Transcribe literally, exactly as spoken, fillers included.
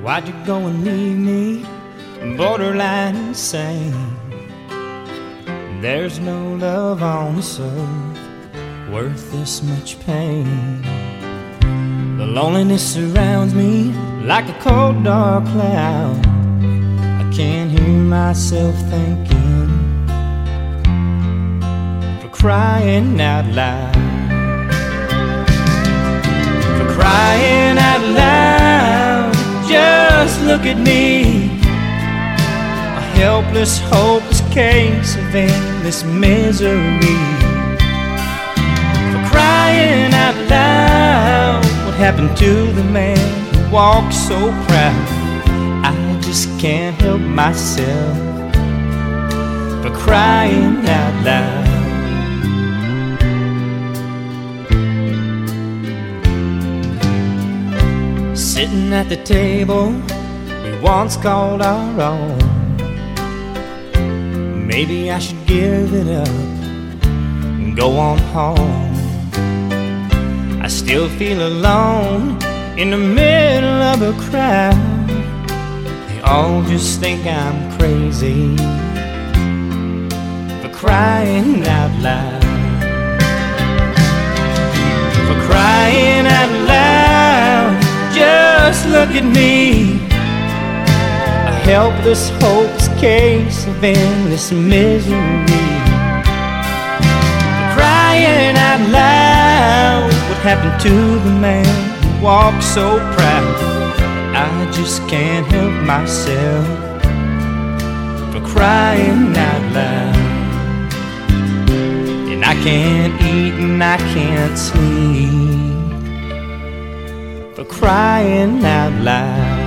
Why'd you go and leave me borderline insane? There's no love on this earth worth this much pain. The loneliness surrounds me like a cold dark cloud. I can't hear myself thinking, for crying out loud, for crying out loud. Just look at me, a helpless, hopeless case of endless misery. For crying out loud, what happened to the man who walked so proud? I just can't help myself, for crying out loud. Sitting at the table we once called our own, maybe I should give it up and go on home. I still feel alone in the middle of a crowd. They all just think I'm crazy for crying out loud, for crying out loud. Just look at me, a helpless, hopeless case of endless misery. For crying out loud, what happened to the man who walked so proud? I just can't help myself, for crying out loud. And I can't eat and I can't sleep, for crying out loud.